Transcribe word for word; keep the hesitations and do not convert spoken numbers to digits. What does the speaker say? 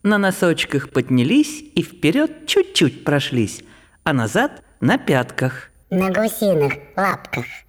на носочках поднялись и вперед чуть-чуть прошлись, а назад на пятках. На гусиных лапках.